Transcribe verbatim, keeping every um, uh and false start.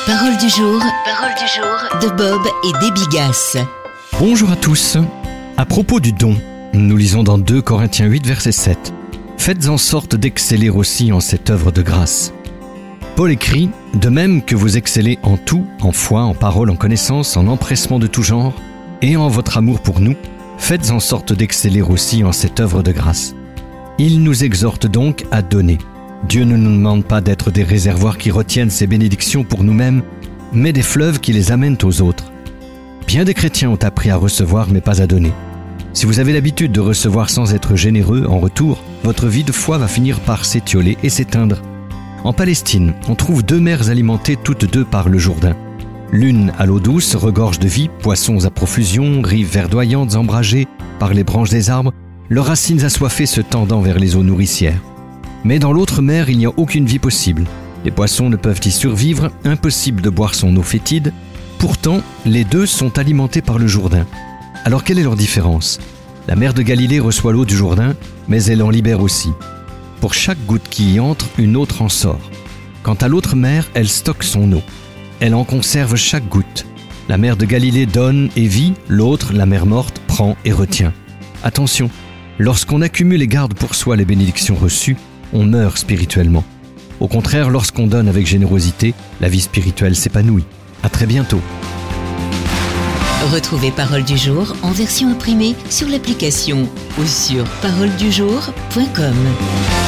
Parole du jour, parole du jour de Bob et Déby Gasse. Bonjour à tous. À propos du don, nous lisons dans deux Corinthiens huit, verset sept. Faites en sorte d'exceller aussi en cette œuvre de grâce. Paul écrit, de même que vous excellez en tout, en foi, en parole, en connaissance, en empressement de tout genre, et en votre amour pour nous, faites en sorte d'exceller aussi en cette œuvre de grâce. Il nous exhorte donc à donner. Dieu ne nous demande pas d'être des réservoirs qui retiennent ses bénédictions pour nous-mêmes, mais des fleuves qui les amènent aux autres. Bien des chrétiens ont appris à recevoir mais pas à donner. Si vous avez l'habitude de recevoir sans être généreux en retour, votre vie de foi va finir par s'étioler et s'éteindre. En Palestine, on trouve deux mers alimentées toutes deux par le Jourdain. L'une à l'eau douce regorge de vie, poissons à profusion, rives verdoyantes embragées par les branches des arbres, leurs racines assoiffées se tendant vers les eaux nourricières. Mais dans l'autre mer, il n'y a aucune vie possible. Les poissons ne peuvent y survivre, impossible de boire son eau fétide. Pourtant, les deux sont alimentés par le Jourdain. Alors quelle est leur différence ? La mer de Galilée reçoit l'eau du Jourdain, mais elle en libère aussi. Pour chaque goutte qui y entre, une autre en sort. Quant à l'autre mer, elle stocke son eau. Elle en conserve chaque goutte. La mer de Galilée donne et vit, l'autre, la mer morte, prend et retient. Attention, lorsqu'on accumule et garde pour soi les bénédictions reçues, on meurt spirituellement. Au contraire, lorsqu'on donne avec générosité, la vie spirituelle s'épanouit. À très bientôt. Retrouvez Parole du jour en version imprimée sur l'application ou sur parole du jour point com.